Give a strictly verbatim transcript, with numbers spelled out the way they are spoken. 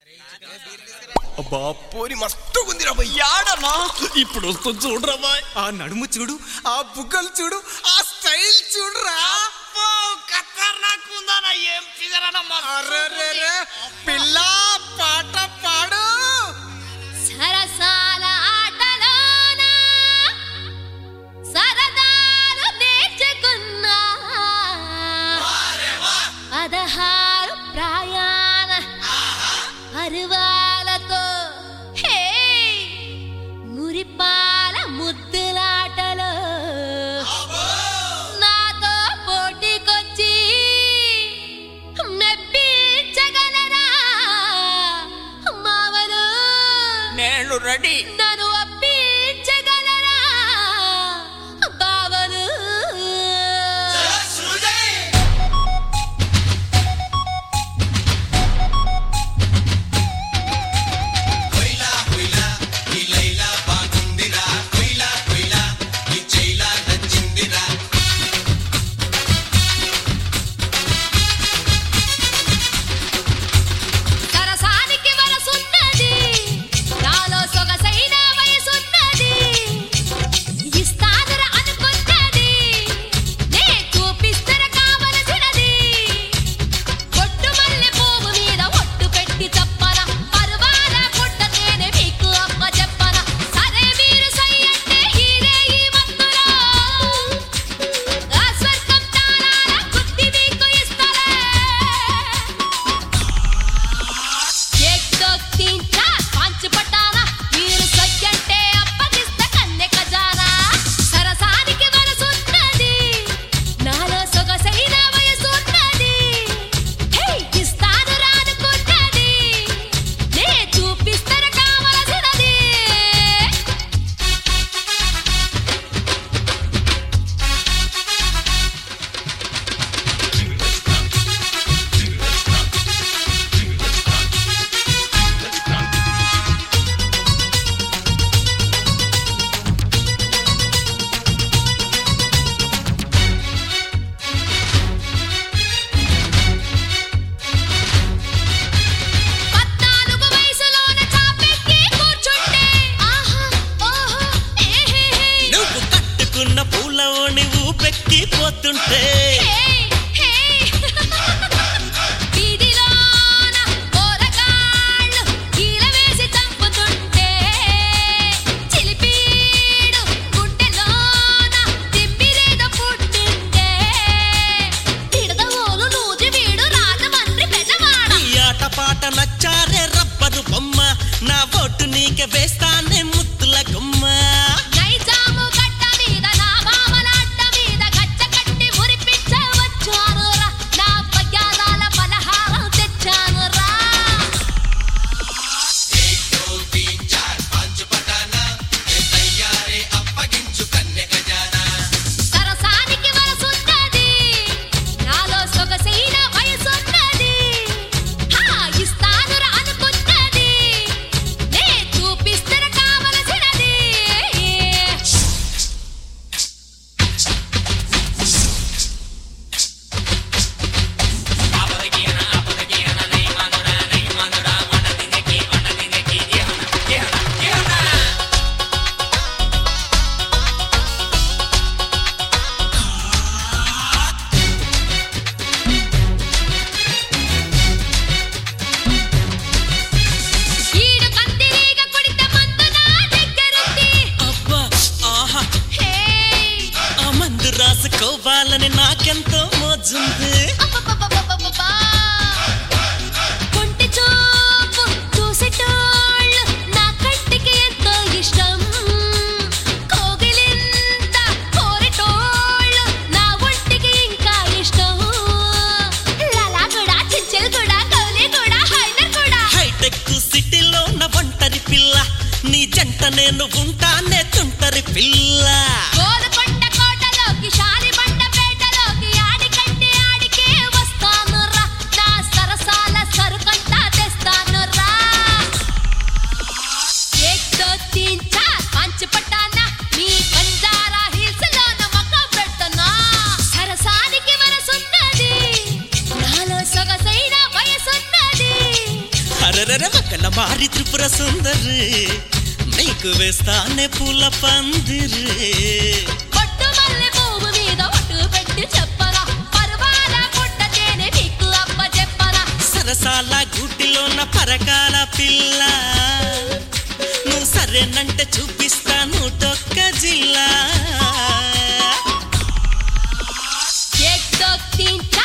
అబ్బా పోరి మస్తు ఉందిరా బాయ్. యాడనా ఇప్పుడు వస్తుంది చూడరా బాయ్. ఆ నడుము చూడు, ఆ బుగ్గలు చూడు, ఆ స్టైల్ చూడురా. ఖతర్నాకుందానా ఏం ఫిగరనా. అరెరెరె పిల్ల పాట పాడు. సరసాల ఆటలోన సరదాలు నేర్చుకున్నా పదహారు ప్రయాణ అరువాలతో హే మురిపాల ముద్దులాటలో నాతో పోటీకొచ్చి మెప్పించగలరా మావలు? నేను రెడీ. నన్ను ఒప్పించగలరా బావలు? సరసానికి వరసున్నది, నాలో సొగసైన వయసున్నది. ఇస్తానురా అనుకున్నది, నే చూపిస్తర కావలసినది. ఒట్టు మల్లె పువ్వు మీద ఒట్టు పెట్టి చెప్పన, పరువాల పుట్ట తేనె మీకు అప్ప చెప్పన. సరే మీరు సై అంటే ఈరే ఈ మత్తులో ఆ స్వర్గం తాళాల బుద్ధి మీకు ఇస్తలే. एक दो तीन चार पांच पटाना మీరు సయ్యంటే అప్పగిస్త కన్నె ఖజానా. సరసానికి వరసున్నది, నాలో సొగసైన వయసున్నది. హే ఇస్తాను రానుకున్నది, నే చూపిస్తర కావలసినది. పద్నాలుగు వయసులోన చాపెక్కి కూర్చుంటే ఆహా ఓహో ఏహే హే నువ్వు కట్టుకున్న పూల ఓణి ఊపెక్కి పోతుంటే హే వీధిలోన పోరగాళ్ళు కీల వేసి చంపుతుంటే చిలిపీడు గుండెలోన తిమ్మిరేదో పుట్టింటే తిడదవోలు నూజి వీడు రాజమండ్రి పెదవాడ. ఈ ఆట పాట నచ్చారే రబ్బరు బొమ్మ, నా ఓటు నీకే వేస్తానే ముద్దుల గుమ్మ. నైజాము గడ్డ మీద నా మామల అడ్డ మీద గజ్జ కట్టి మురిపించవచ్చానురా, నా పయ్యాదాల పలహారం తెచ్చానురా. సరసానికి వరసున్నది, నాలో సొగసైన వయసున్నది. హా ఇస్తానురా అనుకున్నది, నే చూపిస్తర కావలసినది. ఈడు కందిరీగ కొడితే మందు నా దగ్గరుంది. అబ్బా ఆహా హే ఆ మందు రాసుకోవాలని నాకెంతో మోజుంది. అబ్బబ్బబ్బబ్బబ్బబ్బా. కొంటి చూపు చూసేటోళ్ళు నా కంటికి ఎంతో ఇష్టం. కోగిలింత కోరేటోళ్ళు నా ఒంటికి ఇంకా ఇష్టం. లాలా కూడా చించెలు కూడా కౌలి కూడా హైదర్ కూడా. హైటెక్ సిటీలో నా ఒంటరి పిల్ల, నీ జంట నేను ఉంటానే తుంటరి పిల్ల. గోల్కొండ కోటలోకి శాలిబండ పేటలోకి ఆడికంటే ఆడికే వస్తానురా, నా సరసాల సరుకంతా తెస్తానురా. एक दो तीन चार पांच పటానా మీ బంజారా హిల్స్ లోన మక్క పెడతనా. సరసానికి వరసున్నది, నాలో సొగసైన వయసున్నది. అరెరె అరరర వకల మారి త్రిపుర సుందరి నీకు వేస్తానే పూల పందిరి ఒట్టు మల్లె పువ్వు మీద ఒట్టు పెట్టి చెప్పనా పరువాల పుట్ట తేనె మీకు అప్ప చెప్పనా సరసాల గుడ్డిలోన పరకాల పిల్ల నువ్వు సరేనంటే చూపిస్తాను డొక్క జిల్లా एक दो तीन